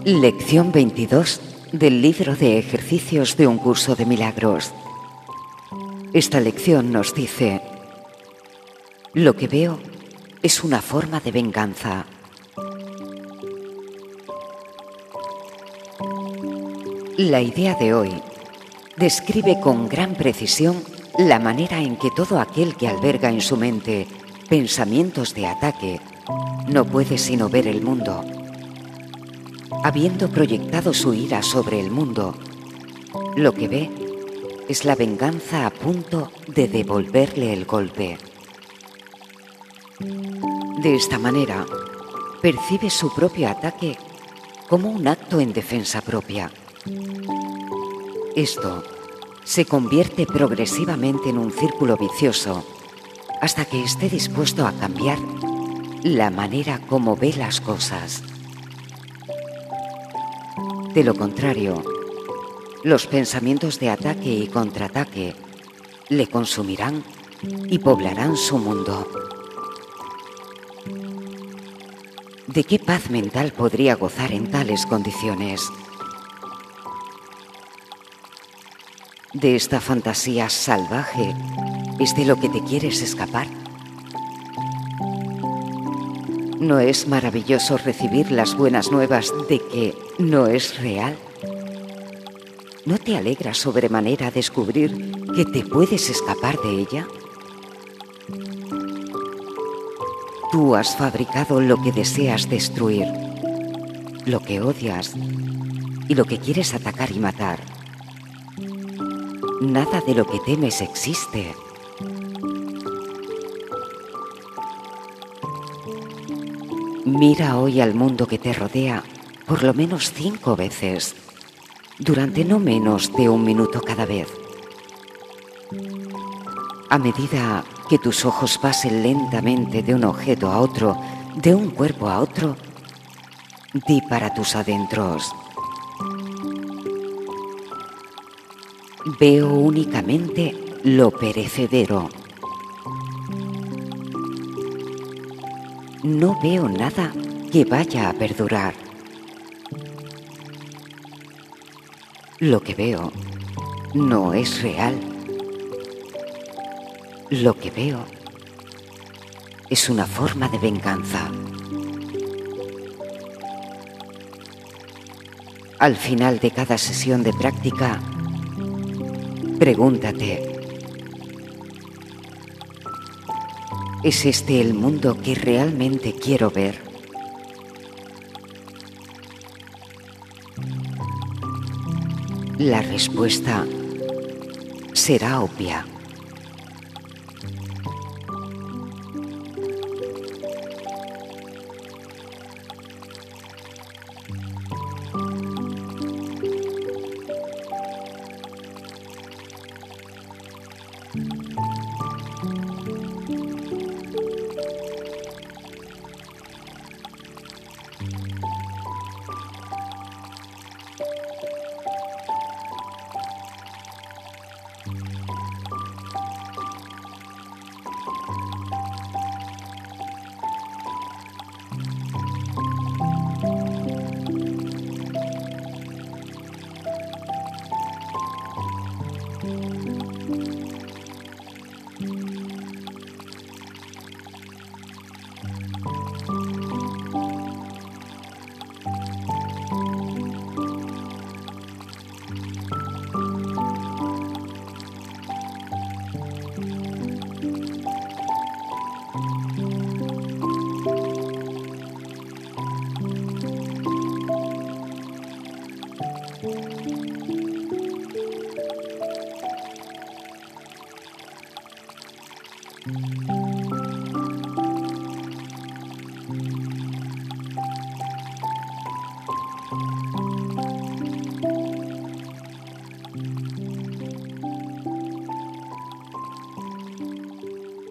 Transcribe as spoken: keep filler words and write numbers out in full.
Lección veintidós del libro de ejercicios de un curso de milagros. Esta lección nos dice: lo que veo es una forma de venganza. La idea de hoy describe con gran precisión la manera en que todo aquel que alberga en su mente pensamientos de ataque no puede sino ver el mundo. Habiendo proyectado su ira sobre el mundo, lo que ve es la venganza a punto de devolverle el golpe. De esta manera, percibe su propio ataque como un acto en defensa propia. Esto se convierte progresivamente en un círculo vicioso hasta que esté dispuesto a cambiar la manera como ve las cosas. De lo contrario, los pensamientos de ataque y contraataque le consumirán y poblarán su mundo. ¿De qué paz mental podría gozar en tales condiciones? ¿De esta fantasía salvaje es de lo que te quieres escapar? ¿No es maravilloso recibir las buenas nuevas de que no es real? ¿No te alegra sobremanera descubrir que te puedes escapar de ella? Tú has fabricado lo que deseas destruir, lo que odias y lo que quieres atacar y matar. Nada de lo que temes existe. Mira hoy al mundo que te rodea por lo menos cinco veces, durante no menos de un minuto cada vez. A medida que tus ojos pasen lentamente de un objeto a otro, de un cuerpo a otro, di para tus adentros: veo únicamente lo perecedero. No veo nada que vaya a perdurar. Lo que veo no es real. Lo que veo es una forma de venganza. Al final de cada sesión de práctica, pregúntate: ¿es este el mundo que realmente quiero ver? La respuesta será obvia.